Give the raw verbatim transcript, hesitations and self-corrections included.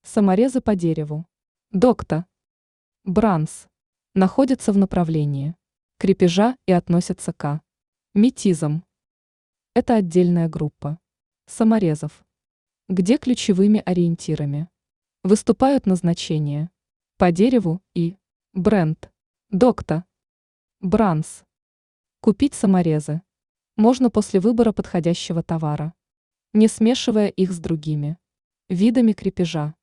Саморезы по дереву. Докта. Бранс. Находятся в направлении крепежа и относятся к метизам. Это отдельная группа саморезов, где ключевыми ориентирами выступают назначения по дереву и бренд. Докта. Бранс. Купить саморезы можно после выбора подходящего товара, не смешивая их с другими видами крепежа.